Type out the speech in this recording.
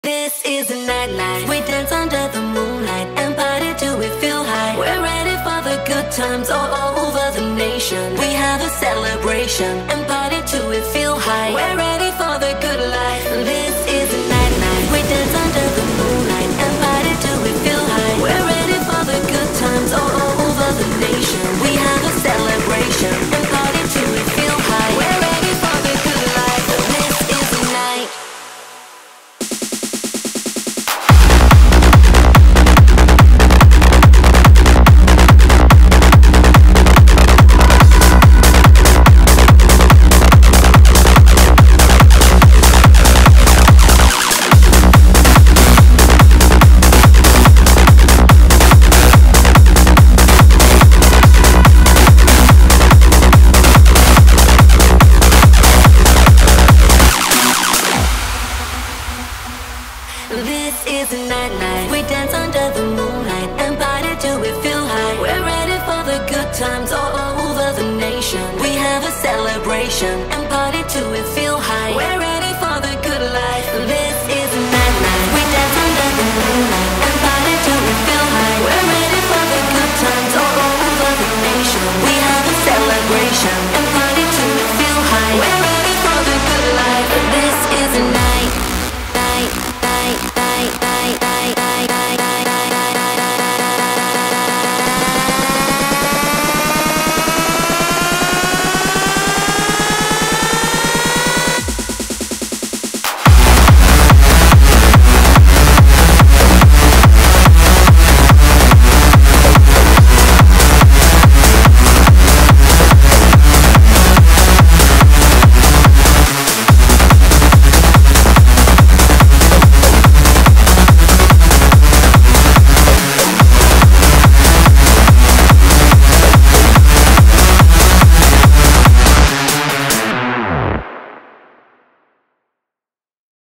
This is a nightlife. We dance under the moonlight and party till we feel high. We're ready for the good times all over the nation. We have a celebration and party till we feel high. We're ready for the good life. This is a nightlife. We dance under the moonlight and party till we feel high. We're ready for the good times all over the nation. We have a celebration and party till we feel high. We're ready for the good life. This is a night. This is a nightlife. We dance under the moonlight and party till we feel high. We're ready for the good times all over the nation. We have a celebration and party till we feel